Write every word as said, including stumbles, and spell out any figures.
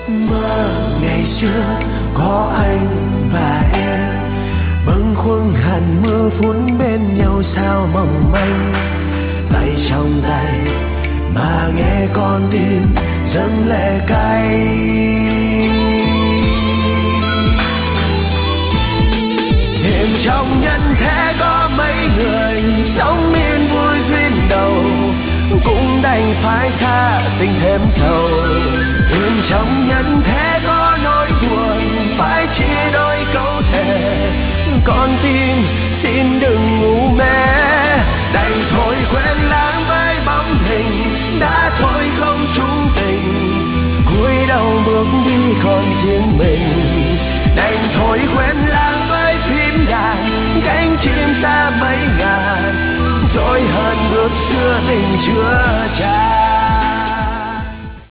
Mơ ngày xưa có anh và em, bâng khuâng hàn mưa phút bên nhau sao mong manh. Tay trong tay mà nghe con tim dâng lệ cay. Thêm trong nhân thế có mấy người sống yên vui duyên đầu, cũng đành phải xa tình thêm sầu. Thêm trong nhân thế có nỗi buồn phải chia đôi câu thề, con tim xin đừng ngủ mê. Đành thôi quên lãng với bóng hình đã thôi không chung tình, cúi đầu bước đi còn riêng mình. Đành thôi quên